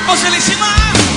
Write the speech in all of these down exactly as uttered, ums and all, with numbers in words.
Mãozinha lá em cima.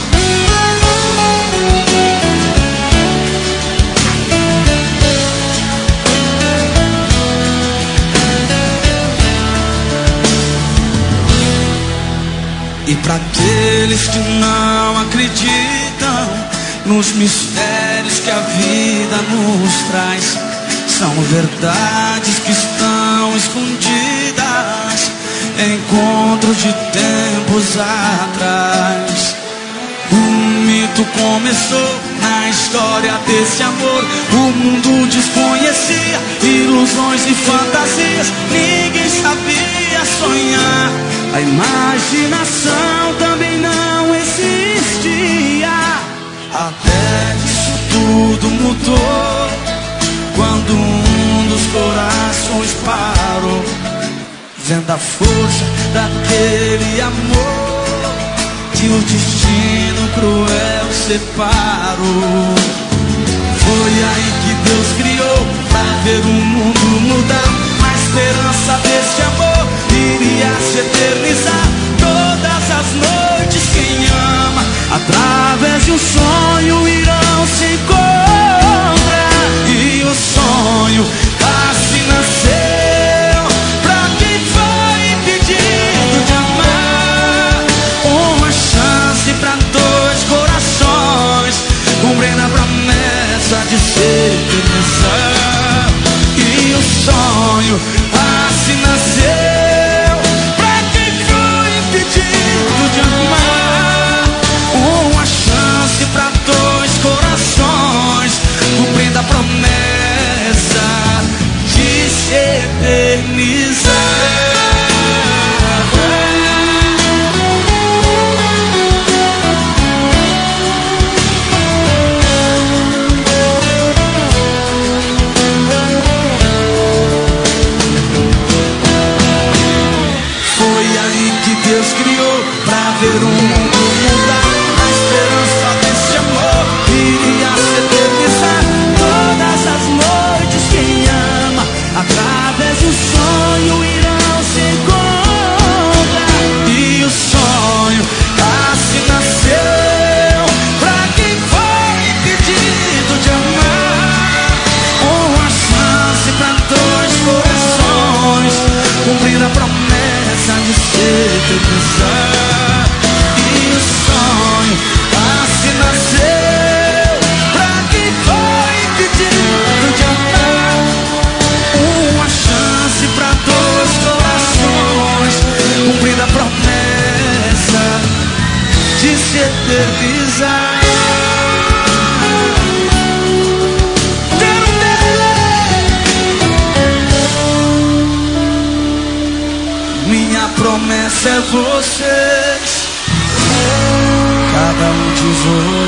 E para aqueles que não acreditam nos mistérios que a vida nos traz, são verdades que estão escondidas, encontros de tempos atrás. Um mito começou na história desse amor. O mundo desconhecia ilusões e fantasias. Ninguém sabia sonhar. A imaginação também não existia. Até que isso tudo mudou quando um dos corações parou, vendo a força daquele amor que o destino cruel separou. Foi aí que Deus criou pra ver o mundo mudar. Na esperança desse amor iria se eternizar. Todas as noites quem ama, através de um sonho irão se encontrar. E o sonho assim nasceu pra quem foi impedido de amar. Uma chance pra dois corações, cumprindo a promessa de se eternizar. E o sonho assim nasceu pra quem foi impedido de amar. Uma chance pra dois corações, cumprindo a promessa de se eternizar. Deus criou pra ver o mundo mudar. Na esperança desse amor iria se eternizar. Todas as noites quem ama, através de um sonho irão se encontrar. E o sonho assim nasceu pra quem foi impedido de amar. Uma chance pra dois corações, cumprir a promessa de ser eternizar. E o sonho assim nasceu pra quem foi impedido de amar. Uma chance pra dois corações, cumprindo a promessa de se eternizar. Minha promessa é vocês, cada um de vocês.